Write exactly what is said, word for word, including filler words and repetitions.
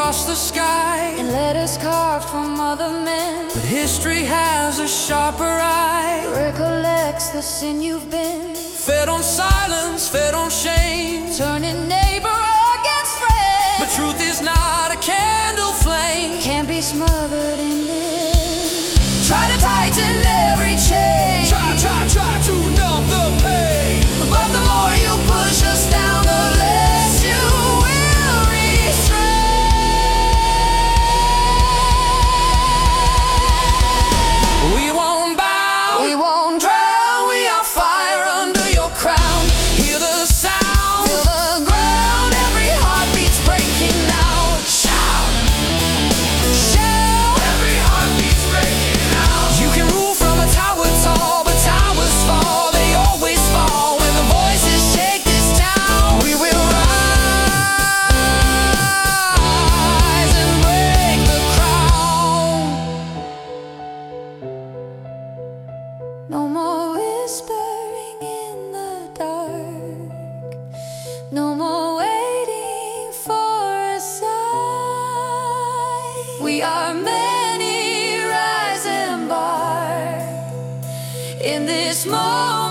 across the sky, and letters carved from other men. but history has a sharper eye. Recollects the sin you've been, Fed on silence, fed on shame, turning neighbor against friend. but truth is not a candle flame. Can't be smothered in this. Try to tighten every chain, Try, try, try to numb the pain, but the more you push us down, the less you will restrain. we won't bow, We won't drown. we are fire under your crown. Hear the sound, Feel the ground, every heartbeat's breaking now. shout, Shout, every heartbeat's breaking out. You can rule from a tower tall, but towers fall, they always fall when the voices shake this town. We will rise and break the crown. no more whispering in the dark, no more waiting for a sign. We are many, rise and bar in this moment.